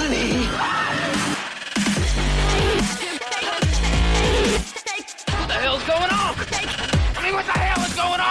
money. What the hell's going on? I mean, what the hell is going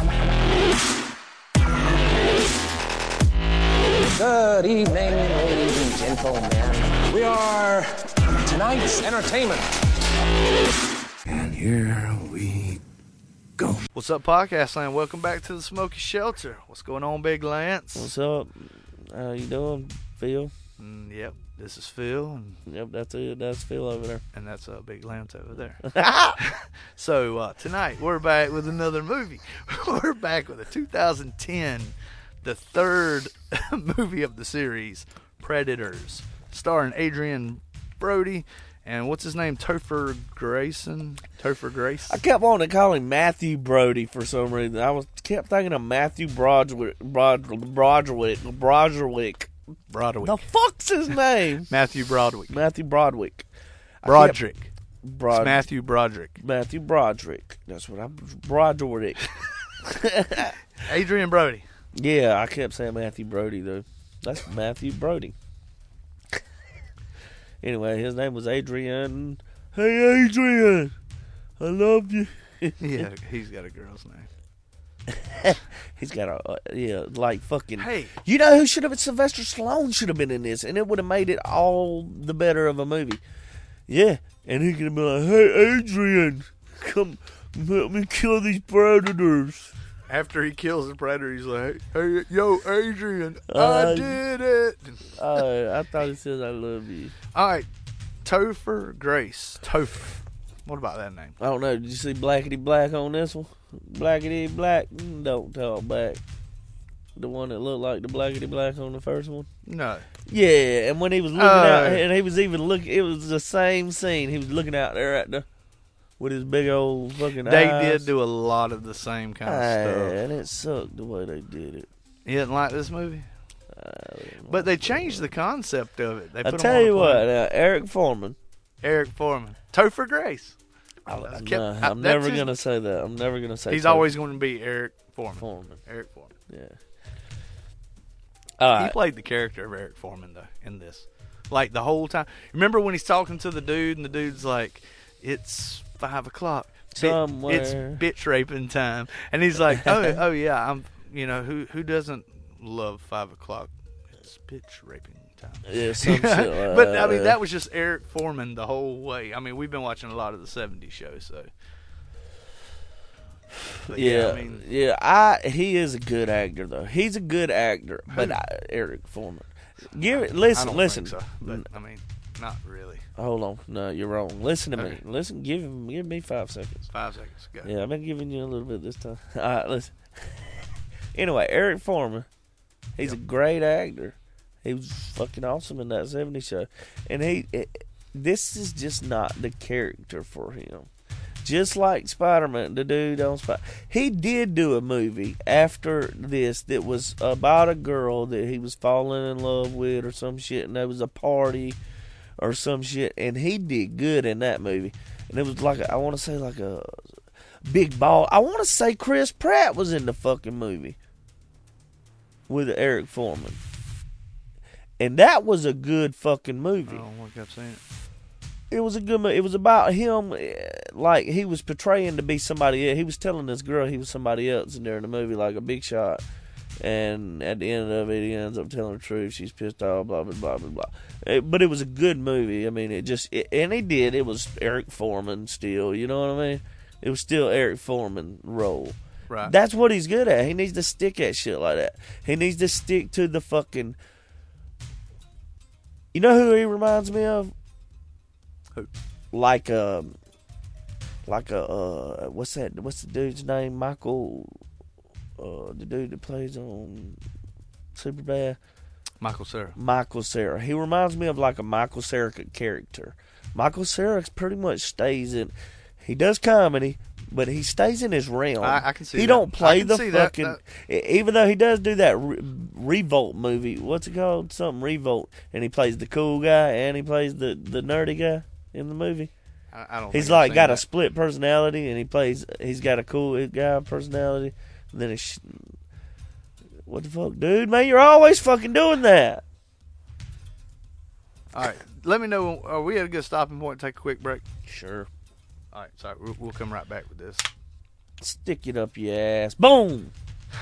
on? Good evening, ladies and gentlemen. We are tonight's entertainment. And here we go. What's up, podcast land? Welcome back to the Smoky Shelter. What's going on, Big Lance? What's up? How you doing, Phil? Yep, this is Phil. And Yep, that's it. That's Phil over there. and that's Big Lance over there. So tonight we're back with another movie. We're back with a 2010, the third movie of the series, Predators, starring Adrian Brody and what's his name, Topher Grace. I kept wanting to call him Matthew Brody for some reason. Kept thinking of Matthew Broderick. Broderick. The fuck's his name? Matthew Broderick. Matthew Broderick. Broderick. It's Matthew Broderick. Matthew Broderick. That's what I'm. Broderick. Adrian Brody. Yeah, I kept saying Matthew Brody though. That's Matthew Brody. Anyway, his name was Adrian. Hey, Adrian, I love you. Yeah, he's got a girl's name. He's got a like fucking. Hey, you know who should have been? Sylvester Stallone should have been in this, and it would have made it all the better of a movie. Yeah, and he could have been like, "Hey, Adrian, come help me kill these predators." after he kills the predator, he's like, "Hey, yo, Adrian, I did it." I thought he said, "I love you." All right, Topher Grace. Topher. What about that name? I don't know. Did you see Blackety Black on this one? Blackety Black. Don't talk back. The one that looked like the Blackety Black on the first one? No. Yeah, and when he was looking out, and he was even looking, it was the same scene. He was looking out there at with his big old fucking They eyes. did do a lot of the same kind of stuff. And it sucked the way they did it. You didn't like this movie? But they changed the concept of it. They I put tell him on you a what, plane. Eric Foreman. Topher Grace. I'm never going to say that. I'm never going to say He's Topher. always going to be Eric Foreman. Eric Foreman. Yeah. He played the character of Eric Foreman, though, in this. Like, the whole time. Remember when he's talking to the dude, and the dude's like, "It's 5 o'clock. Somewhere. It's bitch raping time." And he's like, oh yeah, I'm, who doesn't love 5 o'clock? It's bitch raping time. Yeah, some shit like But, that. I mean, that was just Eric Foreman the whole way. I mean, we've been watching a lot of the 70s shows, so. But he is a good actor though. He's a good actor, but Eric Foreman. Listen. Think so, but I mean, not really. Hold on, no, you're wrong. Listen to me. Listen, give me 5 seconds. 5 seconds. Go. Yeah, I've been giving you a little bit this time. All right, listen. Anyway, Eric Foreman, he's a great actor. He was fucking awesome in that 70s show, and this is just not the character for him. Just like Spider-Man, the dude on he did do a movie after this that was about a girl that he was falling in love with or some shit, and there was a party or some shit, and he did good in that movie. And it was like, I want to say like a big ball. I want to say Chris Pratt was in the fucking movie with Eric Foreman. And that was a good fucking movie. Oh, what kept saying it? It was a good movie. It was about him, like he was portraying to be somebody else. He was telling this girl he was somebody else in there in the movie, like a big shot. And at the end of it, he ends up telling the truth. She's pissed off, blah, blah, blah, blah, blah. But it was a good movie. I mean, and he did. It was Eric Foreman still, you know what I mean? It was still Eric Foreman role. Right. That's what he's good at. He needs to stick at shit like that. He needs to stick to the fucking... You know who he reminds me of? Who? Like a what's the dude's name? Michael, the dude that plays on Superbad. Michael Cera. Michael Cera. He reminds me of like a Michael Cera character. Michael Cera pretty much stays in. He does comedy, but he stays in his realm. I can see he that. don't play I can the see fucking. that. Even though he does do that Revolt movie. What's it called? Something Revolt, and he plays the cool guy and he plays the nerdy guy in the movie. I don't. He's think I've like seen got that. a split personality, and he's got a cool guy personality. And then what the fuck, dude? Man, you're always fucking doing that. All right. Let me know. Are we at a good stopping point? Take a quick break. Sure. All right. Sorry. We'll come right back with this. Stick it up your ass. Boom!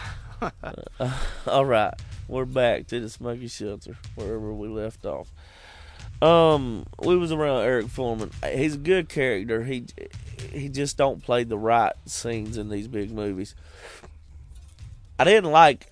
All right. We're back to the Smoky Shelter, wherever we left off. We was around Eric Foreman. He's a good character. He just don't play the right scenes in these big movies. I didn't like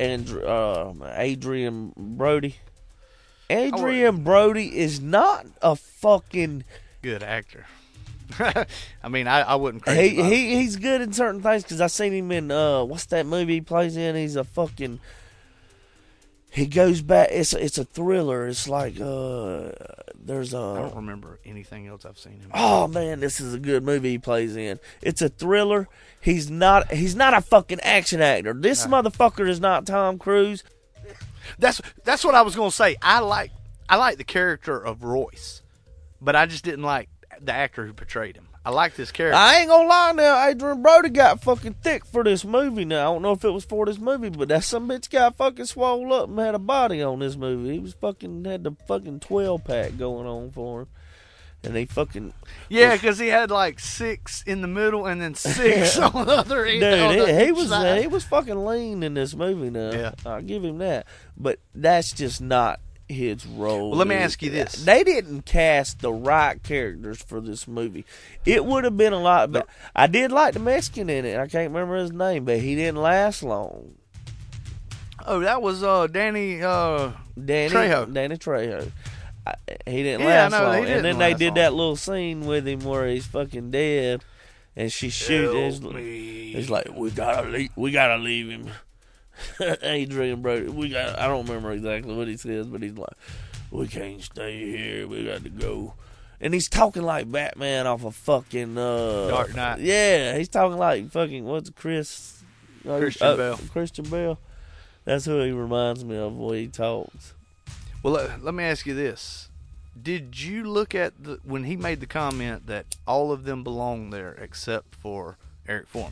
Adrian Brody. Adrian Brody is not a fucking good actor. I mean, I wouldn't crazy. He's good in certain things because I seen him in what's that movie he plays in? He's a fucking. He goes back. It's a thriller. It's like there's a. I don't remember anything else I've seen him. Oh man, this is a good movie he plays in. It's a thriller. He's not a fucking action actor. This motherfucker is not Tom Cruise. That's what I was gonna say. I like the character of Royce, but I just didn't like the actor who portrayed him. I like this character. I ain't gonna lie now, Adrian Brody got fucking thick for this movie now. I don't know if it was for this movie, but that some bitch got fucking swole up and had a body on this movie. He was fucking had the fucking 12-pack going on for him. And they fucking... Yeah, because he had like 6 in the middle and then 6 on the other end. Dude, he was fucking lean in this movie now. Yeah. I'll give him that. But that's just not his role. Well, let me ask you this. They didn't cast the right characters for this movie. It would have been a lot better. I did like the Mexican in it. I can't remember his name, but he didn't last long. Oh, that was Danny Trejo. Danny Trejo. He didn't last long. And then they did that little scene with him where he's fucking dead, and she shoots. He's like, we gotta leave him. Adrian Brody. I don't remember exactly what he says, but he's like, we can't stay here. We got to go. And he's talking like Batman off of fucking Dark Knight. Yeah, he's talking like fucking Christian Bale. Christian Bale. That's who he reminds me of when he talks. Well, let me ask you this. Did you look at when he made the comment that all of them belong there except for Eric Foreman?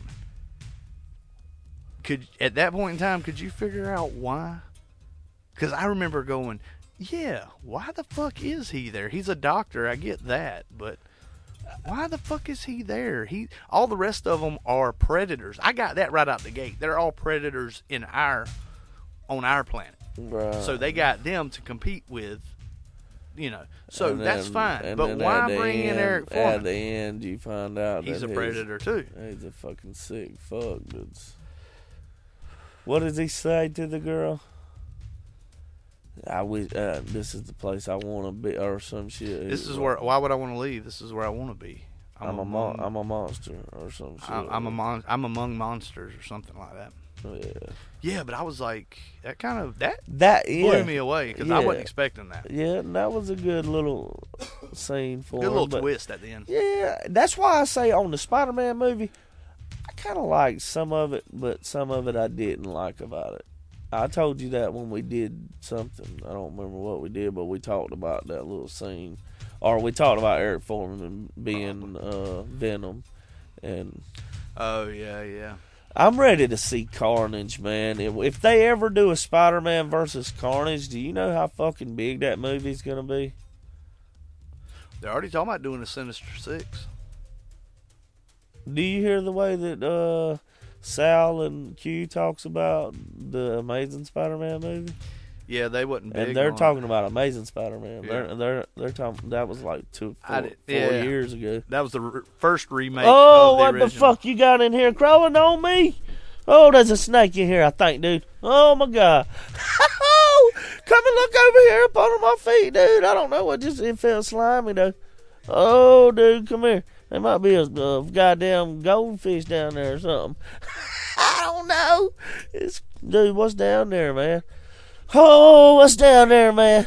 At that point in time, could you figure out why? Because I remember going, yeah, why the fuck is he there? He's a doctor, I get that, but why the fuck is he there? All the rest of them are predators. I got that right out the gate. They're all predators on our planet. Right. So they got them to compete with, So that's fine. But why bring in Eric Foreman? At the end, you find out he's that a predator too. He's a fucking sick fuck. What does he say to the girl? I wish this is the place I want to be, or some shit. This is where. Why would I want to leave? This is where I want to be. I'm a monster, or some shit. I'm among monsters, or something like that. Yeah. Yeah, but I was like, that blew me away because I wasn't expecting that. Yeah, that was a good little scene for good little twist at the end. Yeah, that's why I say on the Spider-Man movie, I kind of liked some of it, but some of it I didn't like about it. I told you that when we did something. I don't remember what we did, but we talked about that little scene. Or we talked about Eric Foreman being Venom. And oh, yeah. I'm ready to see Carnage, man. If they ever do a Spider-Man versus Carnage, do you know how fucking big that movie's going to be? They're already talking about doing a Sinister Six. Do you hear the way that Sal and Q talks about the Amazing Spider-Man movie? Yeah, they wasn't big. And they're talking about Amazing Spider-Man. Yeah. They're talking. That was like 4 yeah. years ago. That was the first remake. Oh, of the what original. the fuck you got in here crawling on me? Oh, there's a snake in here, I think, dude. Oh my god! Come and look over here up under my feet, dude. I don't know what it felt slimy though. Oh, dude, come here. There might be a goddamn goldfish down there or something. I don't know. Dude, what's down there, man? Oh, what's down there, man?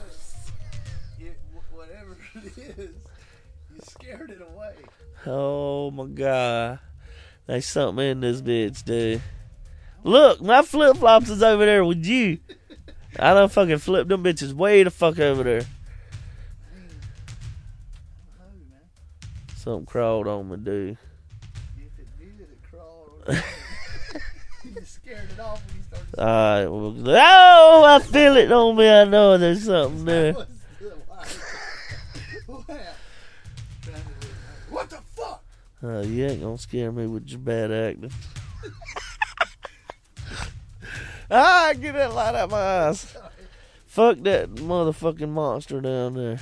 Whatever it is, you scared it away. Oh my god. There's something in this bitch, dude. Look, my flip flops is over there with you. I done fucking flipped them bitches way the fuck over there. Something crawled on me, dude. If it did, it crawled on me. You just scared it off when you started. Alright, oh, I feel it on me. I know there's something there. You ain't gonna scare me with your bad acting. Get that light out my eyes. Fuck that motherfucking monster down there.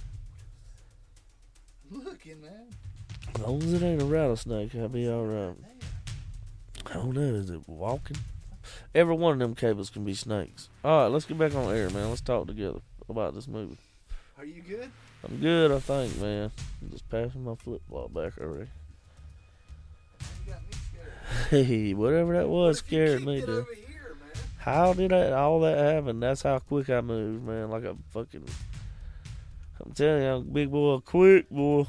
Looking, man. As long as it ain't a rattlesnake, I'll be alright. I don't know, is it walking? Every one of them cables can be snakes. Alright, let's get back on air, man. Let's talk together about this movie. Are you good? I'm good, I think, man. I'm just passing my flip-flop back already. You got me scared. Hey, whatever that was scared me, dude. Over here, man. How did all that happen? That's how quick I moved, man. Like a fucking... I'm telling you, I'm a big boy, quick boy.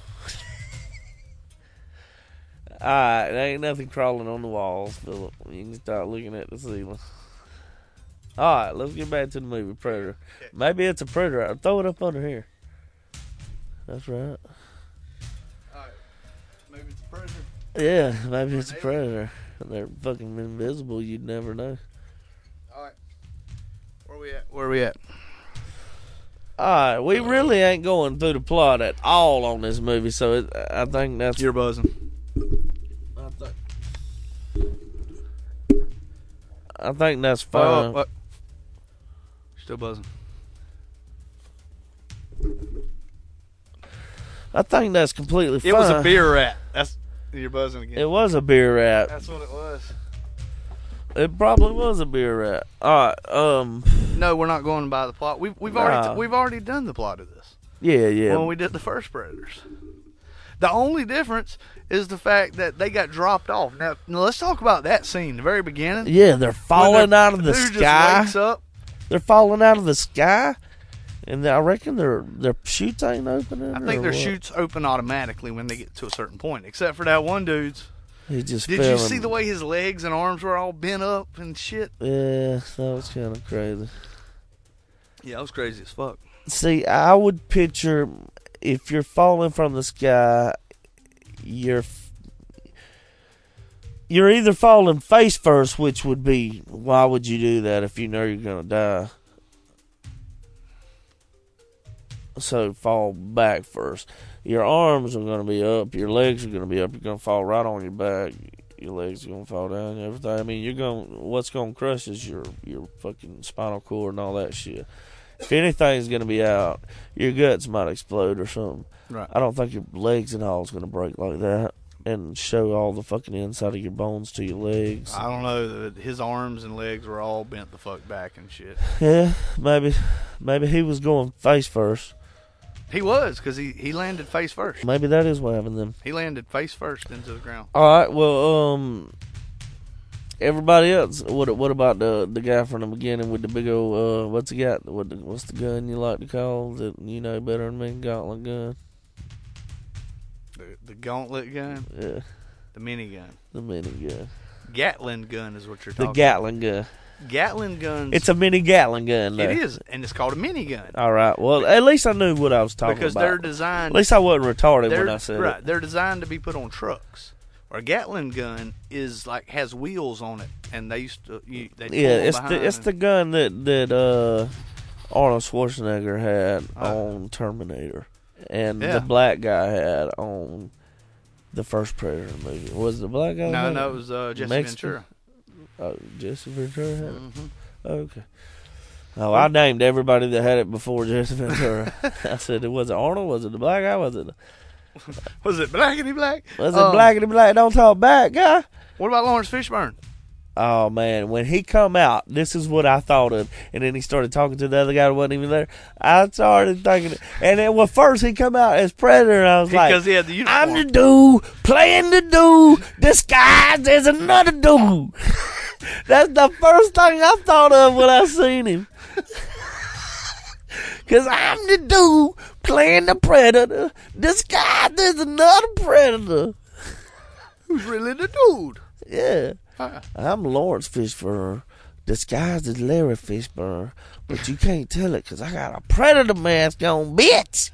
Alright, there ain't nothing crawling on the walls, Philip. You can start looking at the ceiling. Alright, let's get back to the movie, Predator. Maybe it's a Predator. I'll throw it up under here. That's right. Alright. Maybe it's a Predator. Yeah, maybe it's a Predator. They're fucking invisible, you'd never know. Alright. Where we at? Alright, we really ain't going through the plot at all on this movie, so I think that's... You're buzzing. I think that's fine. What? Still buzzing. I think that's completely fine. It was a beer rat. You're buzzing again. It was a beer rat. That's what it was. It probably was a beer rat. Alright, No, we're not going by the plot. We've already done the plot of this. Yeah. When we did the first Predators. The only difference is the fact that they got dropped off. Now let's talk about that scene, the very beginning. Yeah, they're falling out of the sky. Just wakes up. They're falling out of the sky, and I reckon their chutes ain't opening. I think their chutes open automatically when they get to a certain point, except for that one dude's. He just Did you see the way his legs and arms were all bent up and shit? Yeah, that was kind of crazy. Yeah, it was crazy as fuck. See, I would picture if you're falling from the sky, you're either falling face first, which would be, why would you do that if you know you're gonna die? So fall back first. Your arms are gonna be up, your legs are gonna be up. You're gonna fall right on your back. Your legs are gonna fall down and everything. I mean, what's gonna crush is your fucking spinal cord and all that shit. If anything's gonna be out, your guts might explode or something. Right. I don't think your legs and all is gonna break like that and show all the fucking inside of your bones to your legs. I don't know. His arms and legs were all bent the fuck back and shit. Yeah, maybe he was going face first. He was, because he landed face first. Maybe that is what happened then. He landed face first into the ground. All right. Well, everybody else. What about the guy from the beginning with the big old what's he got? What's the gun you like to call that you know better than me? Gauntlet gun. The gauntlet gun? Yeah. The minigun. The minigun. Gatling gun is what you're talking The Gatling gun. Gatling guns. It's a mini Gatling gun. It is, and it's called a minigun. All right. Well, at least I knew what I was talking because about. They're designed. At least I wasn't retarded when I said right, it. They're designed to be put on trucks. Or a Gatling gun is like has wheels on it, and they used to. It's the gun that Arnold Schwarzenegger had on Terminator, and the black guy had on the first Predator movie. Was the black guy? No, it was Jesse Ventura. Oh, Jesse Ventura had it? Mm-hmm. Okay. Oh, I named everybody that had it before Jesse Ventura. I said, was it Arnold? Was it the black guy? Was it Blackity Black? Was it Blackity Black? Don't talk back, guy. What about Lawrence Fishburne? Oh, man. When he come out, this is what I thought of. And then he started talking to the other guy who wasn't even there. I started thinking. And then first he come out as Predator, and I was like, because he had the uniform. I'm the dude playing the dude disguised as another dude. That's the first thing I thought of when I seen him. Because I'm the dude playing the Predator disguised as another Predator. Who's really the dude? Yeah. I'm Lawrence Fishburne, disguised as Larry Fishburne, but you can't tell it because I got a Predator mask on, bitch.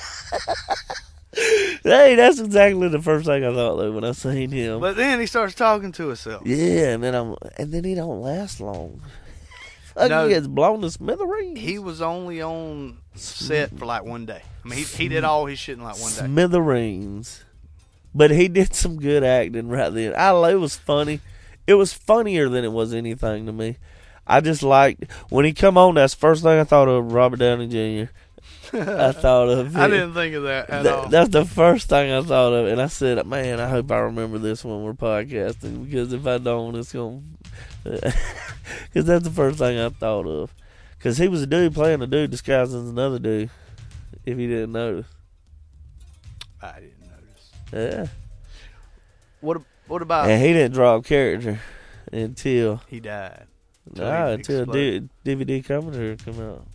Hey, that's exactly the first thing I thought though when I seen him. But then he starts talking to himself. Yeah, and then he don't last long. No, he gets blown to smithereens. He was only on set for like one day. I mean, he did all his shit in like one day. Smithereens. But he did some good acting right then. It was funny. It was funnier than it was anything to me. I just liked when he come on. That's the first thing I thought of Robert Downey Jr. I thought of. I didn't think of that at all. That's the first thing I thought of, and I said, "Man, I hope I remember this when we're podcasting because if I don't, it's gonna." Because that's the first thing I thought of. Because he was a dude playing a dude disguised as another dude. If you didn't notice. I didn't notice. Yeah. What about? And he didn't drop character until He died. until exploded. DVD commentary come out.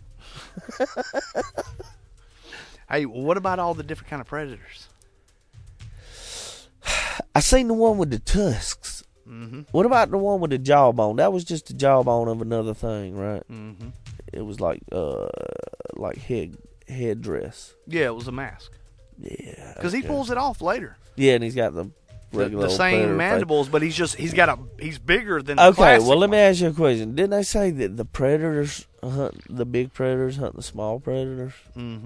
Hey, what about all the different kind of predators? I seen the one with the tusks. Mm-hmm. What about the one with the jawbone? That was just the jawbone of another thing, right? Mm-hmm. It was like headdress. Yeah, it was a mask. Yeah, Because he pulls it off later. Yeah, and he's got the regular The old same predator mandibles, but he's bigger than face. the Okay, classic well let me one. ask you a question. Didn't they say that the predators hunt the big predators, hunt the small predators? Mm-hmm.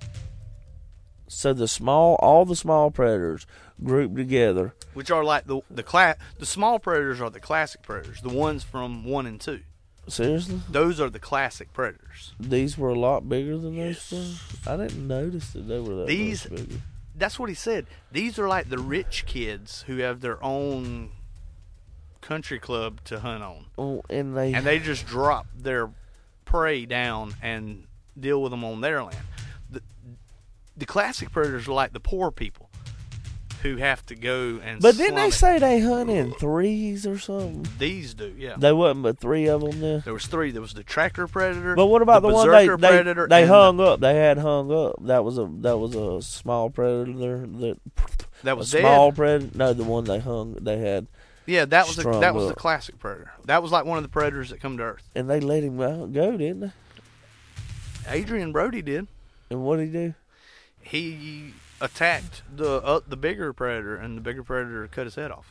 So all the small predators grouped together. Which are like the small predators are the classic predators, the ones from 1 and 2. Seriously? Those are the classic predators. These were a lot bigger than those things? I didn't notice that they were that much bigger. That's what he said. These are like the rich kids who have their own country club to hunt on. Oh, and they just drop their prey down and deal with them on their land. The classic predators are like the poor people who have to go and But didn't slum they it. say they hunt in threes or something? These do, yeah. They wasn't but 3 of them there. There was 3. There was the tracker predator. But what about the one berserker predator, they and hung up? They had hung up. That was a small predator. that was a dead. small predator. No, the one they hung. They had, Yeah, that was strung the up. classic predator. That was like one of the predators that come to Earth. and they let him out, go, didn't they? Adrian Brody did. And what did he do? He attacked the bigger predator, and the bigger predator cut his head off.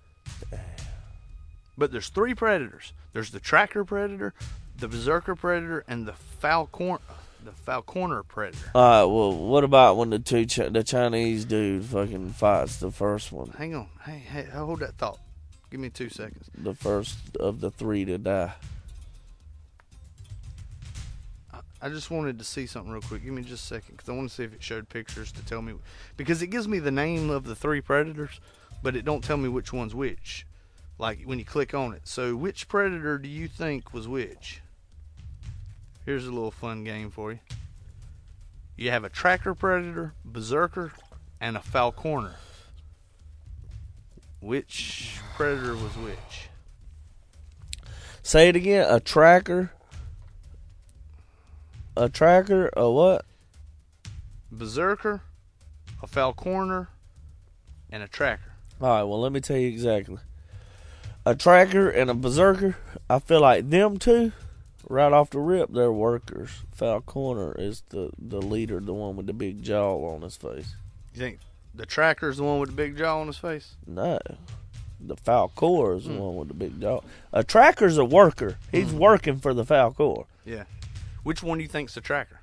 But there's 3 predators. There's the tracker predator, the berserker predator, and the falconer predator. All right. Well, what about when the Chinese dude fucking fights the first one, Hang on. Hey, hold that thought. Give me 2 seconds. the first of the 3 to die? I just wanted to see something real quick. Give me just a second, because I want to see if it showed pictures to tell me. Because it gives me the name of the 3 predators, but it don't tell me which one's which. Like, when you click on it. So, which predator do you think was which? Here's a little fun game for you. You have a tracker predator, berserker, and a falconer. Which predator was which? Say it again. A tracker, a what? Berserker, a falconer, and a tracker. All right, well, let me tell you exactly. A tracker and a berserker, I feel like them two, right off the rip, they're workers. Falconer is the leader, the one with the big jaw on his face. You think the tracker's the one with the big jaw on his face? No. The Falcor is the one with the big jaw. A tracker's a worker. He's working for the Falcor. Yeah. Which one do you think's the tracker?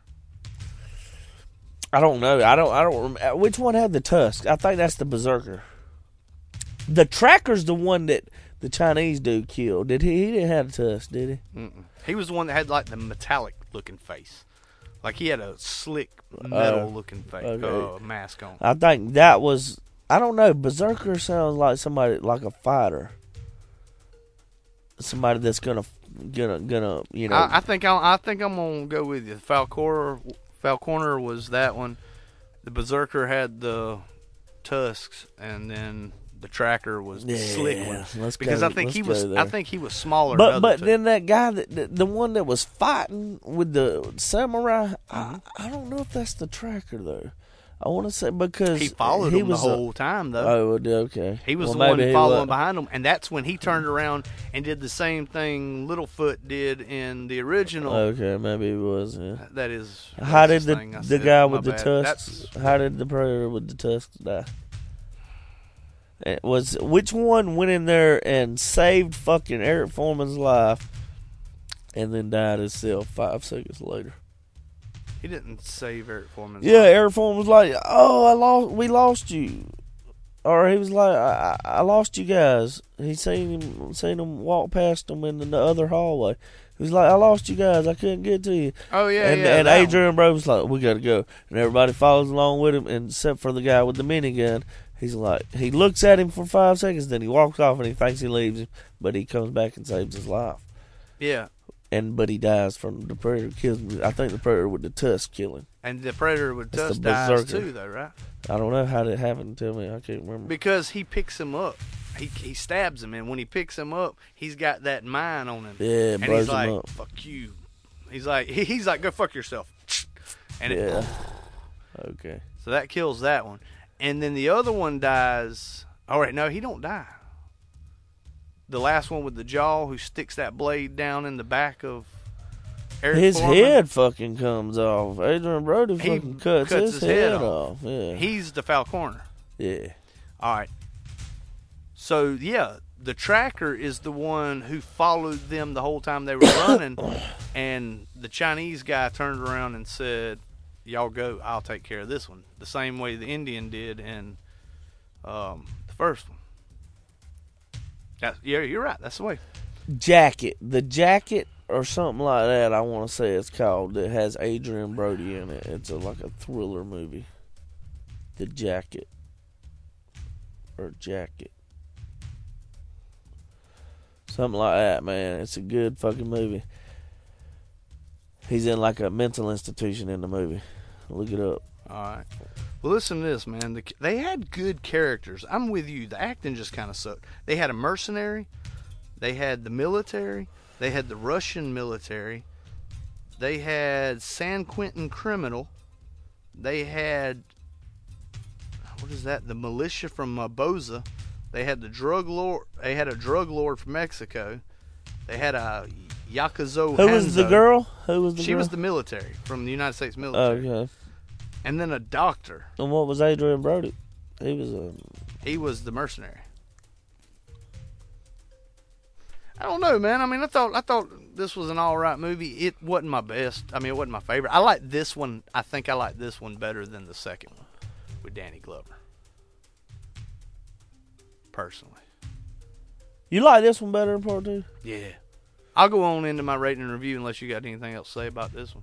I don't know. I don't remember. Which one had the tusk? I think that's the berserker. The tracker's the one that the Chinese dude killed. Did he? He didn't have the tusk, did he? Mm-mm. He was the one that had like the metallic looking face. Like he had a slick metal looking face, okay. mask on. I think that was. I don't know. Berserker sounds like somebody like a fighter. Somebody that's gonna you know. I think I'm gonna go with you. Falconer was that one. The berserker had the tusks, and then the tracker was the slick one. Because I think he was smaller. But then that guy the one that was fighting with the samurai, I don't know if that's the tracker though. I want to say because he followed him the whole time though. Oh, okay. He was the one following behind him, and that's when he turned around and did the same thing Littlefoot did in the original. Okay, maybe it was. Yeah. That is. How did the guy with the tusks? How did the predator with the tusks die? Which one went in there and saved fucking Eric Foreman's life, and then died himself 5 seconds later? He didn't save Eric Foreman's Yeah, life. Eric Foreman was like, "Oh, we lost you," or he was like, I lost you guys. He seen him walk past him in the other hallway. He was like, I lost you guys. I couldn't get to you. Oh, yeah, and Adrian Brody was like, we got to go. And everybody follows along with him, and except for the guy with the minigun. He's like, he looks at him for 5 seconds, then he walks off, and he thinks he leaves him, but he comes back and saves his life. Yeah. But he dies from the predator. Kills him. I think the predator with the tusk kill him. And the predator with That's tusk the dies berserker. too, though, right? I don't know how that happened. Tell me, I can't remember. Because he picks him up. He stabs him, and when he picks him up, he's got that mine on him. Yeah, and blows he's like, him up. "Fuck you." He's like, "Go fuck yourself." And Yeah. Okay. so that kills that one, and then the other one dies. All right, no, he don't die. The last one with the jaw, who sticks that blade down in the back of Eric His Foreman, head fucking comes off. Adrian Brody fucking cuts his head off. Yeah. He's the Falconer. Yeah. All right. So, yeah, the tracker is the one who followed them the whole time they were running, and the Chinese guy turned around and said, y'all go, I'll take care of this one. The same way the Indian did in the first one. Yeah, you're right. That's the way. Jacket. The Jacket or something like that, I want to say it's called. It has Adrian Brody in it. It's like a thriller movie. The Jacket. Or Jacket. Something like that, man. It's a good fucking movie. He's in like a mental institution in the movie. Look it up. All right. Well, listen to this, man. They had good characters. I'm with you. The acting just kind of sucked. They had a mercenary. They had the military. They had the Russian military. They had San Quentin criminal. They had, what is that? The militia from Boza. They had the drug lord. They had a drug lord from Mexico. They had a Yakuzo. Who was the girl? Who was the girl? She was the military from the United States military. Okay. And then a doctor. And what was Adrian Brody? He was the mercenary. I don't know, man. I mean, I thought this was an all right movie. It wasn't my best. I mean, it wasn't my favorite. I like this one. I think I like this one better than the second one with Danny Glover. Personally. You like this one better than part 2? Yeah. I'll go on into my rating and review unless you got anything else to say about this one.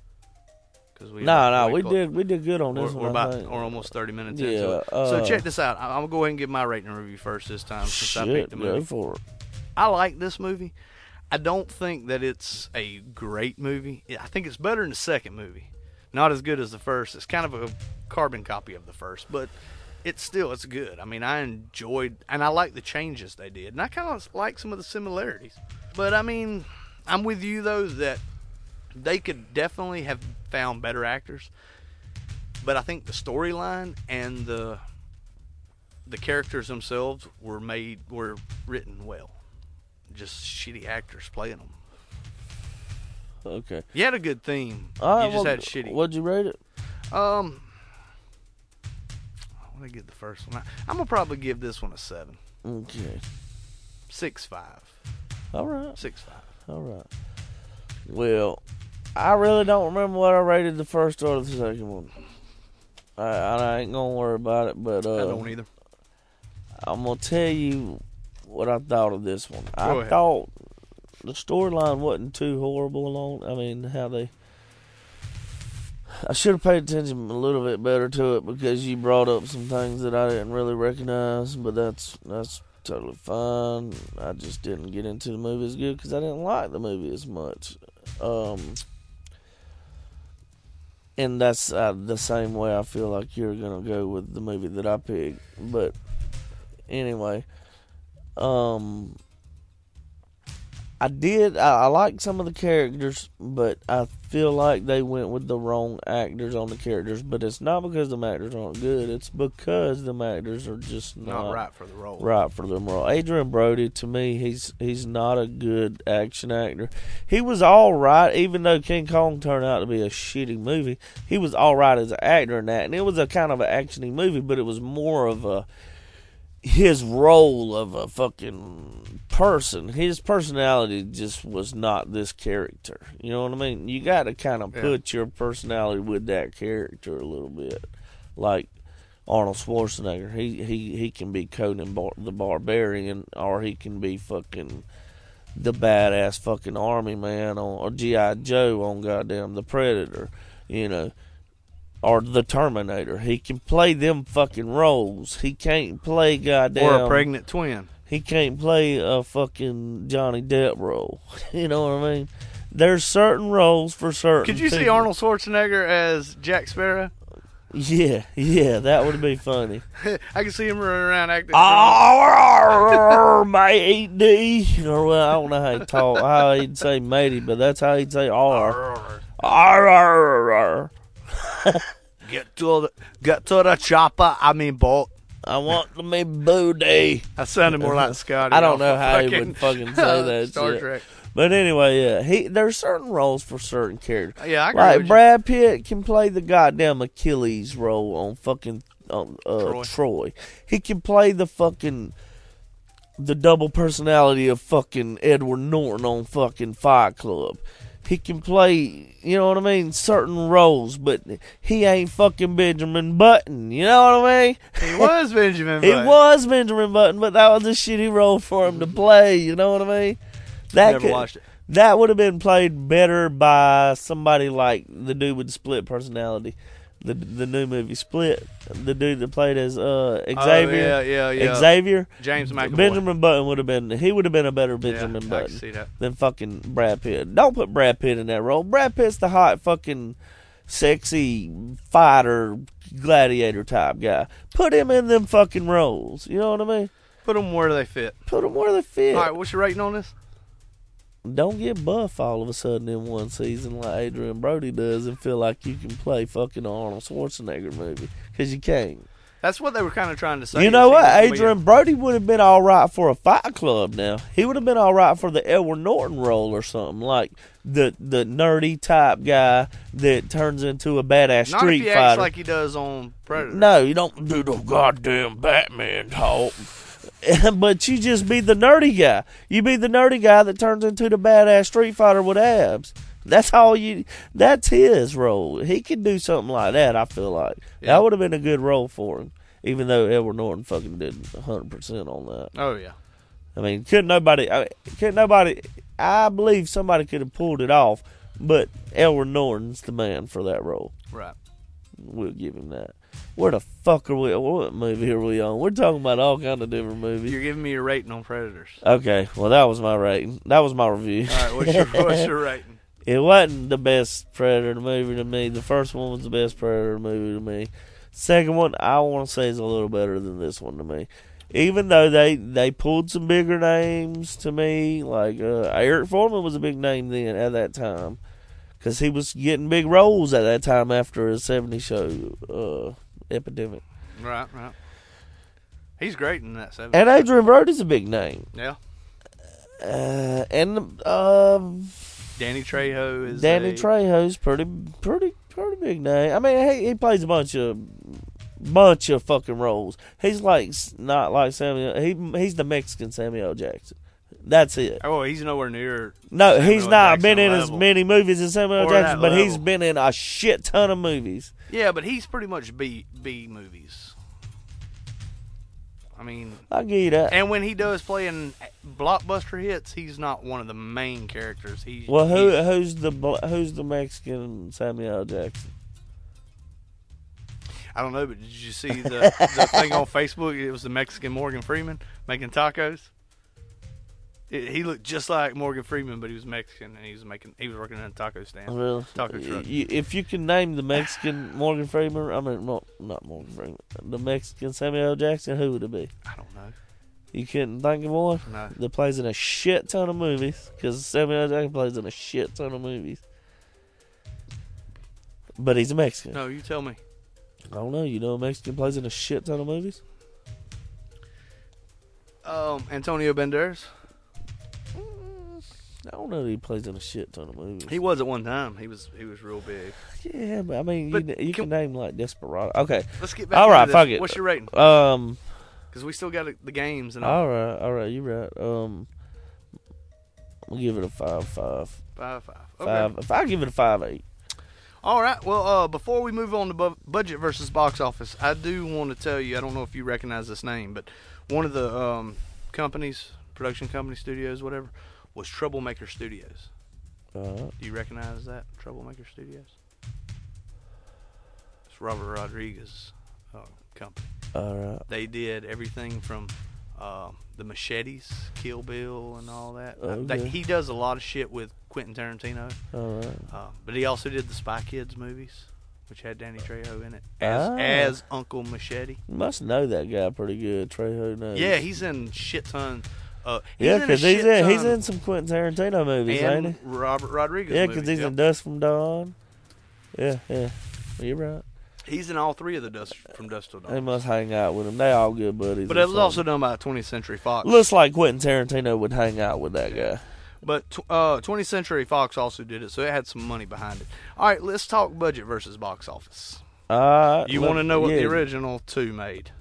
We did good on this one. We're almost 30 minutes into Yeah, it. So check this out. I'm gonna go ahead and give my rating and review first this time since I picked the movie. Go for it. I like this movie. I don't think that it's a great movie. I think it's better than the second movie. Not as good as the first. It's kind of a carbon copy of the first, but it's good. I mean, I enjoyed, and I like the changes they did, and I kind of like some of the similarities. But I mean, I'm with you though that they could definitely have found better actors. But I think the storyline and the characters themselves were written well. Just shitty actors playing them. Okay. You had a good theme. All right, You just had shitty. What'd you rate it? What did I give the first one? I'm gonna probably give this one a 7. Okay. 6.5. All right. 6.5. All right. Well, I really don't remember what I rated the first or the second one. I ain't gonna worry about it, but I don't either. I'm gonna tell you what I thought of this one. Go I ahead. thought the storyline wasn't too horrible along. I mean, I should have paid attention a little bit better to it because you brought up some things that I didn't really recognize, but that's totally fine. I just didn't get into the movie as good because I didn't like the movie as much. And that's the same way I feel like you're going to go with the movie that I picked. But anyway, I like some of the characters, but I feel like they went with the wrong actors on the characters. But it's not because the actors aren't good. It's because the actors are just Not right for the role. Right for the role. Adrian Brody, to me, he's not a good action actor. He was all right, even though King Kong turned out to be a shitty movie. He was all right as an actor in that, and it was a kind of an actiony movie, but it was more of his role of a fucking person. His personality just was not this character. You know what I mean? You got to kind of put your personality with that character a little bit. Like, Arnold Schwarzenegger. He can be Conan the Barbarian, or he can be fucking the badass fucking army man or G.I. Joe on goddamn the Predator, you know, or the Terminator. He can play them fucking roles. He can't play goddamn... Or a pregnant twin. He can't play a fucking Johnny Depp role. You know what I mean? There's certain roles for certain Could you see people. Arnold Schwarzenegger as Jack Sparrow? Yeah, that would be funny. I can see him running around acting. Matey. Or, well, I don't know how he'd talk, how he'd say matey, but that's how he'd say R. Get to the chopper. I mean, bolt. I want to be booty. That sounded more like Scotty. I don't know how he would fucking say that Star shit. Trek. But anyway, yeah, there's certain roles for certain characters. Yeah, I agree like with you. Brad Pitt can play the goddamn Achilles role on fucking Troy. He can play the double personality of fucking Edward Norton on fucking Fight Club. He can play, you know what I mean, certain roles, but he ain't fucking Benjamin Button. You know what I mean? He was Benjamin He Button. was Benjamin Button, but that was a shitty role for him to play. You know what I mean? Never watched it. That would have been played better by somebody like the dude with the split personality. The new movie Split. The dude that played as Xavier. Oh, yeah. Xavier. James McAvoy. Benjamin Button would have been a better Benjamin I Button can see that. than fucking Brad Pitt. Don't put Brad Pitt in that role. Brad Pitt's the hot fucking sexy fighter gladiator type guy. Put him in them fucking roles. You know what I mean? Put them where they fit. Put them where they fit. All right, what's your rating on this? Don't get buff all of a sudden in one season like Adrian Brody does and feel like you can play fucking Arnold Schwarzenegger movie. Because you can't. That's what they were kind of trying to say. You know what? Adrian Brody would have been all right for a Fight Club now. He would have been all right for the Edward Norton role or something. Like the nerdy type guy that turns into a badass Not street if he fighter. acts like he does on Predator. No, you don't do the goddamn Batman talk. But you just be the nerdy guy. You be the nerdy guy that turns into the badass street fighter with abs. That's his role. He could do something like that, I feel like. Yeah. That would have been a good role for him. Even though Edward Norton fucking did 100% on that. Oh, yeah. I mean, I believe somebody could have pulled it off, but Edward Norton's the man for that role. Right. We'll give him that. Where the fuck are we? What movie are we on? We're talking about all kind of different movies. You're giving me your rating on Predators. Okay, well that was my rating. That was my review. All right, what's your rating? It wasn't the best Predator movie to me. The first one was the best Predator movie to me. Second one, I want to say is a little better than this one to me. Even though they pulled some bigger names to me, like Eric Foreman was a big name then at that time. Because he was getting big roles at that time after his 70s show, Epidemic. Right. He's great in that 70s. And Adrian Brody's a big name. Yeah. And Danny Trejo is Trejo's pretty big name. I mean, he plays a bunch of fucking roles. He's not like Samuel. He's the Mexican Samuel Jackson. That's it. Oh, he's nowhere near. No, Samuel he's not Jackson been in level. as many movies as Samuel Or Jackson, that but he's level. been in a shit ton of movies. Yeah, but he's pretty much B movies. I mean, I'll give you that. and when he does play in blockbuster hits, he's not one of the main characters. Well, who's the Mexican Samuel Jackson? I don't know, but did you see the thing on Facebook? It was the Mexican Morgan Freeman making tacos. He looked just like Morgan Freeman, but he was Mexican, and he was working in a taco stand. Really? Taco truck. If you can name the Mexican Morgan Freeman, I mean, not Morgan Freeman, the Mexican Samuel L. Jackson, who would it be? I don't know. You couldn't think of one? No. That plays in a shit ton of movies, because Samuel L. Jackson plays in a shit ton of movies. But he's a Mexican. No, you tell me. I don't know. You know a Mexican plays in a shit ton of movies? Antonio Banderas. I don't know that he plays in a shit ton of movies. He was at one time. He was real big. Yeah, but I mean, But you can name like Desperado. Okay. Let's get back. All right, into fuck this. it. What's your rating? Um. Because we still got the games and All right. You right. We'll give it a 5.5. 5-5. Okay. 5. If I give it a 5.8. All right. Well, before we move on to budget versus box office, I do want to tell you. I don't know if you recognize this name, but one of the companies, production company studios, whatever, was Troublemaker Studios. Do you recognize that Troublemaker Studios? It's Robert Rodriguez's company. All right. They did everything from the Machetes, Kill Bill, and all that. Okay. He does a lot of shit with Quentin Tarantino. All right. But he also did the Spy Kids movies, which had Danny Trejo in it as Uncle Machete. You must know that guy pretty good, Trejo knows. Yeah, he's in shit ton. Because he's in some Quentin Tarantino movies, and ain't he? Robert Rodriguez. Yeah, because he's in Dusk from Dawn. Yeah. You're right. He's in all three of the From Dusk Till Dawn. They must hang out with him. They all good buddies. But it was also done by 20th Century Fox. Looks like Quentin Tarantino would hang out with that guy. But 20th Century Fox also did it, so it had some money behind it. All right, let's talk budget versus box office. You want to know what the original two made?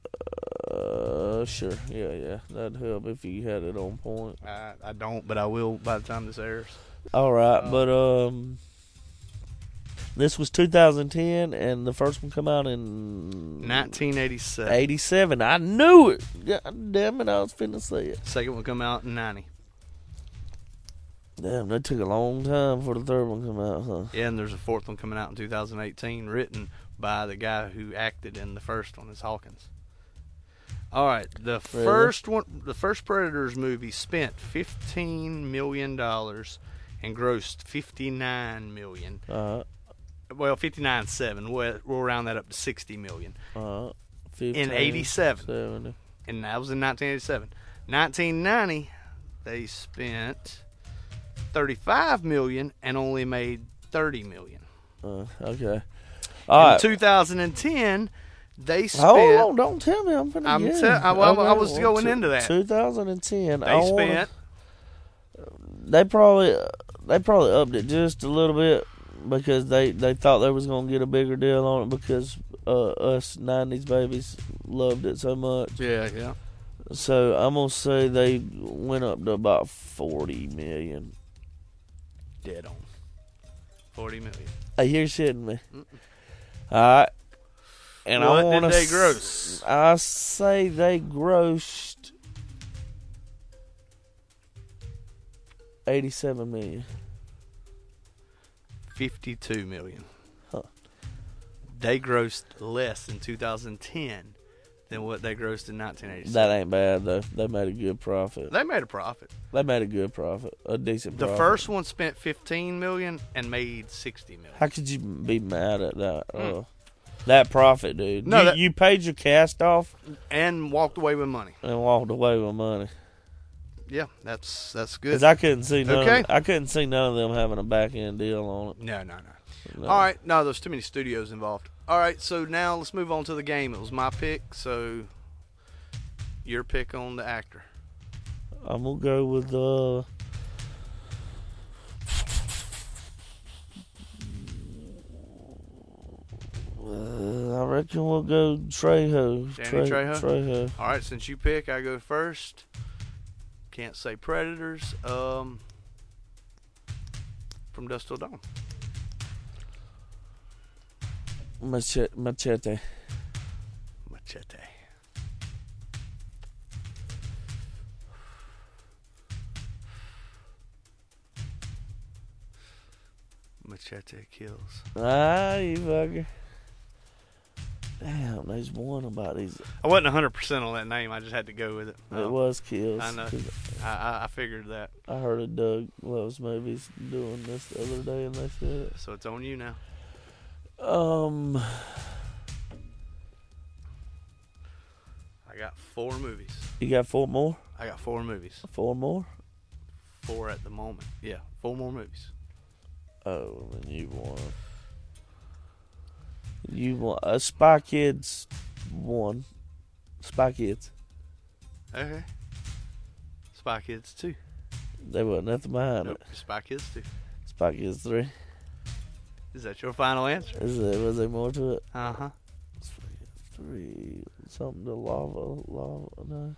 Sure. Yeah. That'd help if you had it on point. I don't, but I will by the time this airs. All right, but this was 2010, and the first one come out in 1987. 87. I knew it. God damn it, I was finna say it. Second one come out in 90. Damn, that took a long time for the third one come out, huh? Yeah, and there's a fourth one coming out in 2018, written by the guy who acted in the first one as Hawkins. All right, the first Predators movie spent $15 million and grossed $59 million. Well, 59.7. We'll round that up to $60 million. 15, in 87. 70. And that was in 1987. 1990, they spent $35 million and only made $30 million. Okay. In 2010, they spent. Hold on, don't tell me I'm finna get it. I was going into that. 2010. They spent. They probably upped it just a little bit because they thought they was gonna get a bigger deal on it because us 90s babies loved it so much. Yeah. So I'm gonna say they went up to about 40 million. Dead on. 40 million. Hey, you're shitting me. All right. And what did they gross? I say they grossed 87 million. 52 million. Huh. They grossed less in 2010 than what they grossed in 1987. That ain't bad though. They made a good profit. They made a profit. They made a good profit, a decent profit. The first one spent 15 million and made 60 million. How could you be mad at that? That profit, dude. No, you paid your cast off and walked away with money. And walked away with money. Yeah, that's good. Because I couldn't see none of them having a back end deal on it. No. All right, no, there's too many studios involved. All right, so now let's move on to the game. It was my pick, so your pick on the actor. I'm gonna go with I reckon we'll go Trejo. Danny Trejo? Trejo. All right, since you pick, I go first. Can't say Predators. From Dusk Till Dawn. Machete. Machete. Machete kills. Ah, you fucker. Damn, there's one about these. I wasn't 100% on that name. I just had to go with it. It was Kills. I know. I figured that. I heard of Doug Loves Movies doing this the other day, and they said it. So it's on you now. I got 4 movies. You got 4 more? I got 4 movies. 4 more? 4 at the moment. Yeah, 4 more movies. Oh, then you won. You won. Spy Kids won. Spy Kids. Okay. Spy Kids 2. There wasn't nothing behind Nope. it. Spy Kids 2. Spy Kids 3. Is that your final answer? Was there more to it? Uh-huh. Spy Kids 3. Something to lava. No.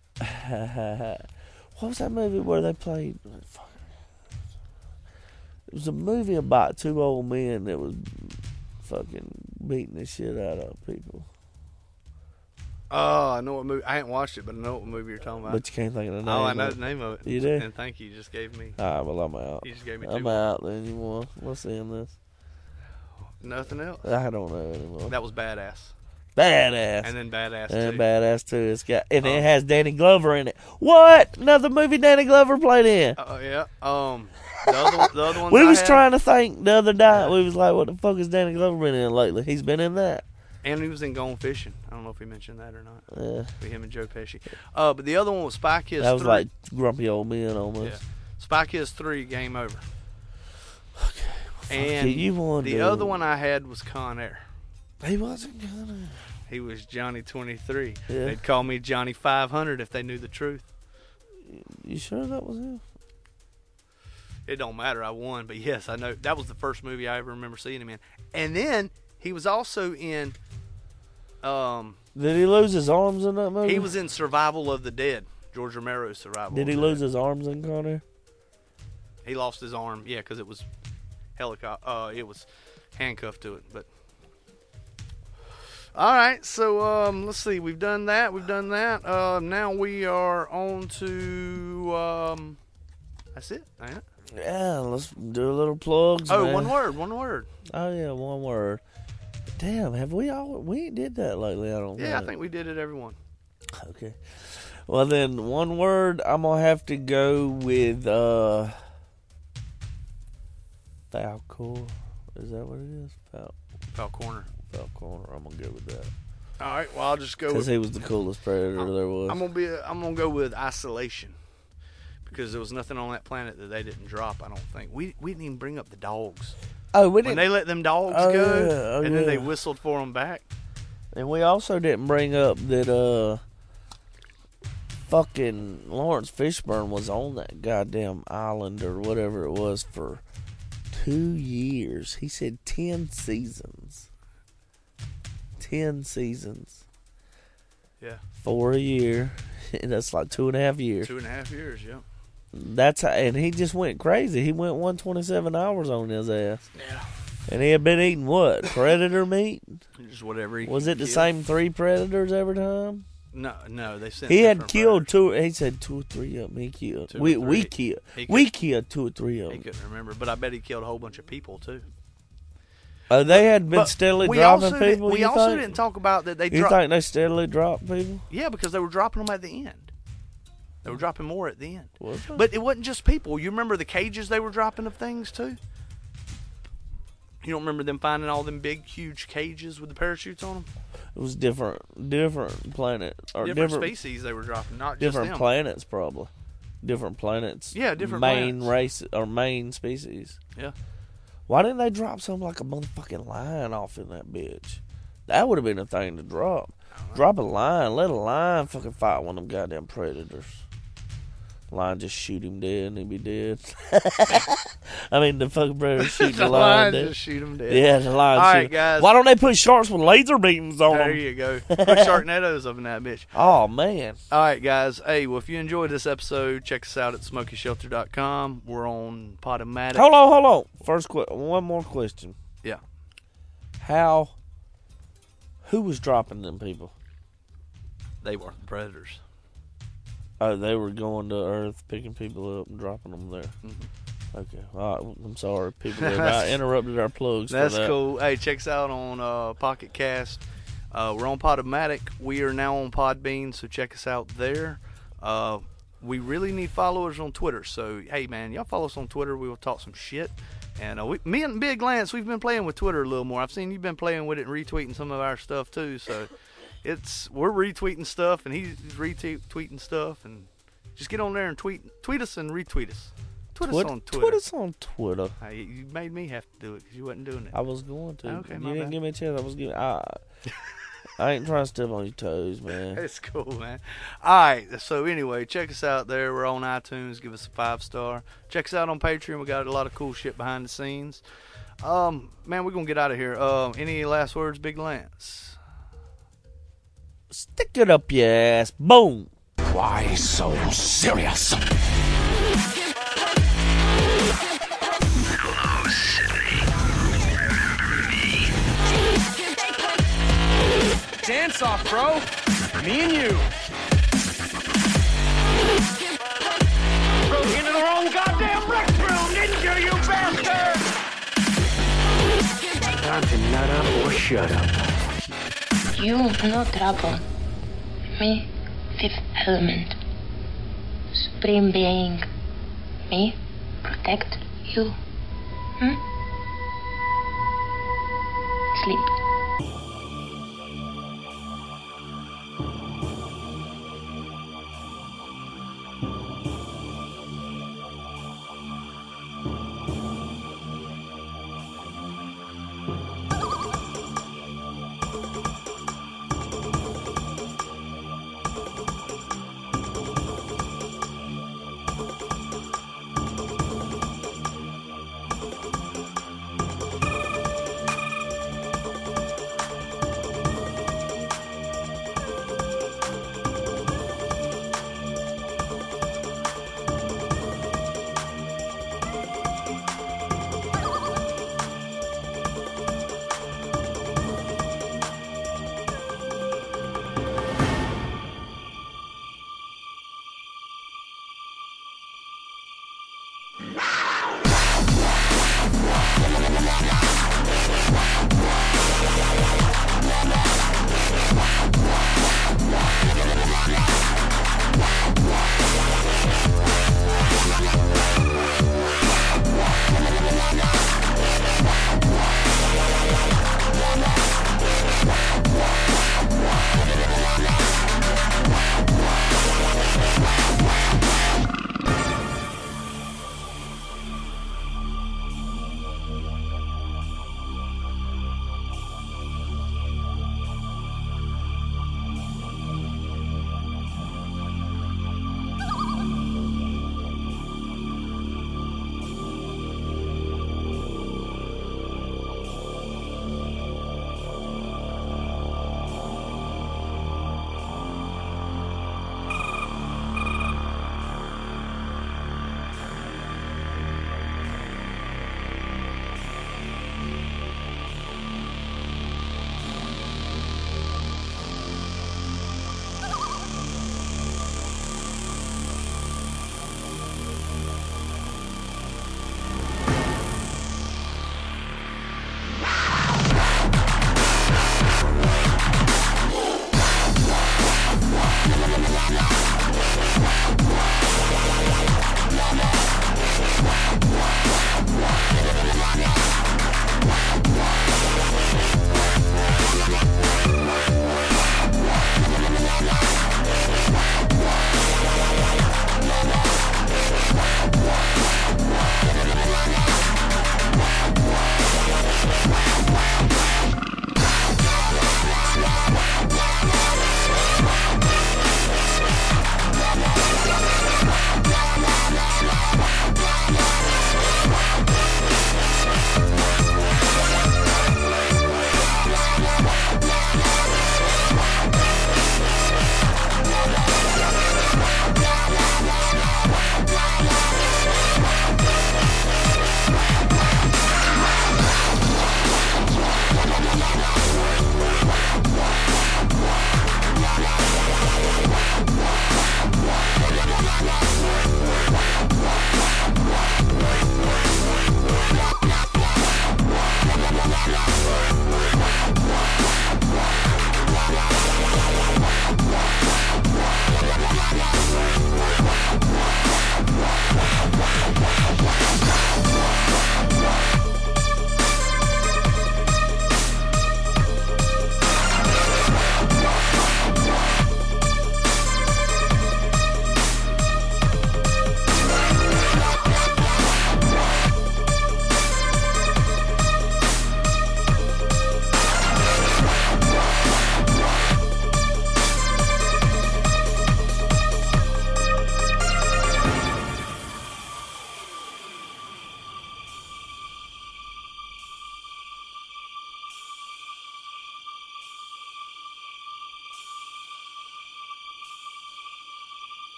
What was that movie where they played? It was a movie about two old men that was fucking beating the shit out of people. Oh, I know what movie. I haven't watched it, but I know what movie you're talking about. But you can't think of the name. Oh, I know of the name of it. You do? And thank you. You just gave me. All right, well, I'm out. You just gave me 2. I'm out then. You want? What's in this? Nothing else. I don't know anymore. That was Badass. Badass. And then Badass And 2. Badass too. It has Danny Glover in it. What? Another movie Danny Glover played in. Yeah. The other ones We I was had, trying to think the other night. We was like, what the fuck has Danny Glover been in lately? He's been in that. And he was in Gone Fishing. I don't know if he mentioned that or not. Yeah. With him and Joe Pesci. But the other one was Spy Kids 3. That was like Grumpy Old Men almost. Yeah. Spy Kids 3, Game Over. Okay. And You wanted the to- other one I had was Con Air. He wasn't gonna. He was Johnny 23. Yeah. They'd call me Johnny 500 if they knew the truth. You sure that was him? It don't matter. I won. But yes, I know. That was the first movie I ever remember seeing him in. And then he was also in... Did he lose his arms in that movie? he was in Survival of the Dead. George Romero's Survival Did of he the lose Dead. his arms in Connor? He lost his arm. Yeah, because it was it was handcuffed to it. But all right, so let's see. We've done that. Now we are on to that's it. Ain't it? Yeah, let's do a little plugs. Oh, man. one word. Oh yeah, one word. Damn, have we ain't did that lately? I don't. Yeah, I think we did it. Everyone. Okay. Well then, one word. I'm gonna have to go with Falcor. Is that what it is? Falconer. Falconer. I'm gonna go with that All right. Well, I'll just go because with. he was the coolest predator there was. I'm gonna go with Isolation because there was nothing on that planet that they didn't drop. I don't think we didn't even bring up the dogs. Oh, we When didn't. they let them dogs Oh, go, yeah. Oh, and then they yeah. whistled for them back. And we also didn't bring up that fucking Lawrence Fishburne was on that goddamn island or whatever it was for 2 years. He said 10 seasons. 10 seasons. Yeah, For a year. That's like 2.5 years. 2.5 years. Yeah. That's how, and he just went crazy. He went 127 hours on his ass. Yeah. And he had been eating what? Predator meat? Just whatever. He Was could it the kill. same 3 predators every time? No. They sent. He had different killed predators. 2. He said 2 or 3 of them. He killed. 2 or We 3. killed. He We could- killed 2 or 3 of He them. couldn't remember, but I bet he killed a whole bunch of people too. They had been But steadily we dropping also people. we you also think? didn't talk about that they You dropped. think they steadily dropped people? Yeah, because they were dropping them at the end. They were dropping more at the end. Was it? But it wasn't just people. You remember the cages they were dropping of things too? You don't remember them finding all them big, huge cages with the parachutes on them? It was different planet or Different species they were dropping, not just different them. planets probably. Different planets. Yeah, different main planets. race or main species. Yeah. Why didn't they drop something like a motherfucking lion off in that bitch? That would have been a thing to drop. Drop a lion. Let a lion fucking fight one of them goddamn predators. Lion just shoot him dead and he'd be dead. I mean, the fucking predator shoot the lion dead. just shoot them dead. Yeah, the lion All shoot right, him. guys. Why don't they put sharks with laser beams on There them? you go. Put Sharknadoes up in that bitch. Oh, man. All right, guys. Hey, well, if you enjoyed this episode, check us out at SmokeyShelter.com. We're on Podomatic. Hold on. First, one more question. Yeah. Who was dropping them people? They were the predators. Oh, they were going to Earth, picking people up and dropping them there. Mm-hmm. Okay. All right. I'm sorry, people. I interrupted our plugs. That's for that. cool. Hey, check us out on Pocket Cast. We're on Podomatic. We are now on Podbean, so check us out there. We really need followers on Twitter. So, hey, man, y'all follow us on Twitter. We will talk some shit. And me and Big Lance, we've been playing with Twitter a little more. I've seen you've been playing with it and retweeting some of our stuff, too. So, we're retweeting stuff, and he's retweeting stuff. And just get on there and tweet us and retweet us. Tweet us on Twitter. Tweet us on Twitter. Hey, you made me have to do it because you wasn't doing it. I was going to. Okay, you my didn't bad. give me a chance. I ain't trying to step on your toes, man. It's cool, man. All right. So anyway, check us out there. We're on iTunes. Give us a 5-star. Check us out on Patreon. We got a lot of cool shit behind the scenes. Man, we're gonna get out of here. Any last words, Big Lance? Stick it up your ass. Boom. Why so serious? face off, bro. Me and you. Broke into the wrong goddamn rec room, didn't you, you bastard? Time to nut up or shut up. You, no trouble. Me, fifth element. Supreme being. Me, protect you. Sleep.